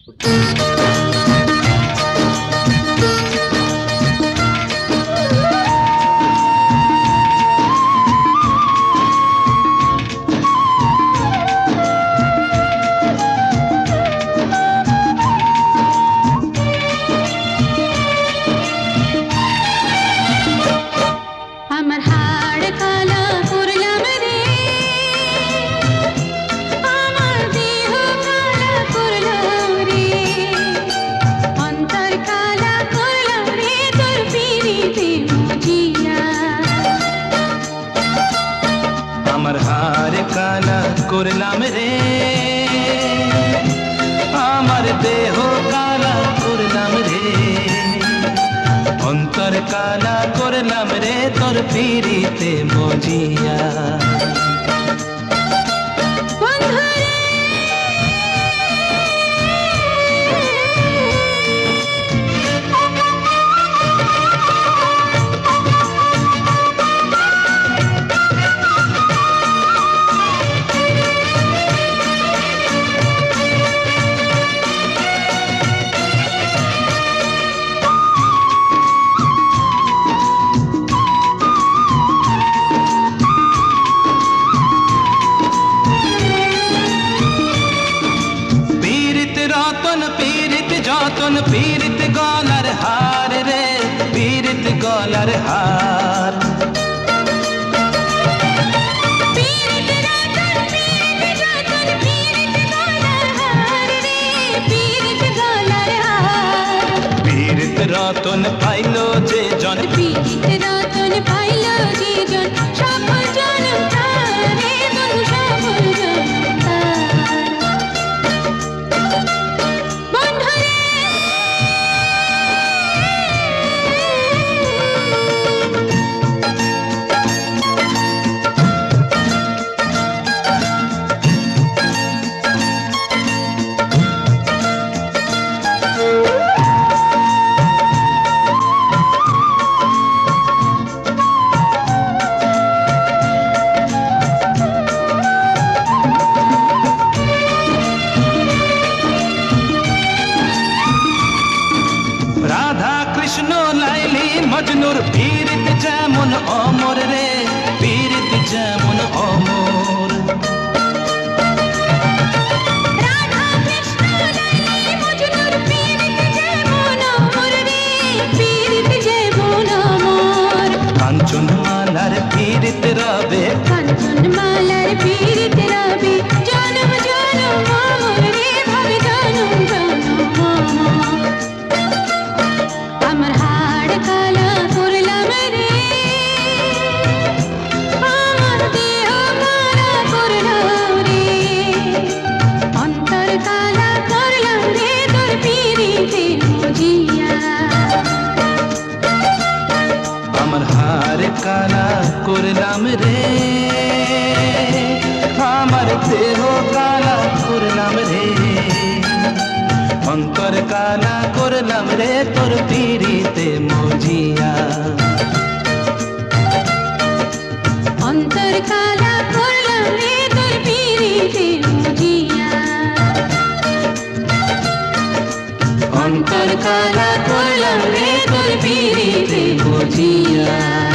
করলাম রে আমার দেহ কালা করলাম রে অন্তর কালা করলাম রে তোর পিরিতে মজিয়া পীরিত গলার হার রে পীরিত গলার হার পীরিত রতন পাইল যে জন পীরিত রতন পাইল যে জন সকল জনম তারে বন্ধু সকল জনম মজনুর পীরিত যেমন অমর রে পীরিত যেমন অমর রাধা কৃষ্ণ লাইলি মজনুর পীরিত যেমন অমর রে পীরিত যেমন অমর কাঞ্চন মালার পীরিত রবে কাঞ্চন মালার পীরিত রবে জনম জনম অমর রে ভাবে জনম জনম অমর আমার হাড় কালা করলাম রে আমার দেহ কালা করলাম রে অন্তর কালা করলাম রে তোর পিরিতে মজিয়া আমার হাড় কালা করলাম রে আমার দেহ কালা করলাম রে অন্তর কালা করলাম রে তোর পিরিতে মজিয়া অন্তর কালা করলাম রে তোর পিরিতে মজিয়া অন্তর কালা করলাম রে তোর পিরিতে মজিয়া।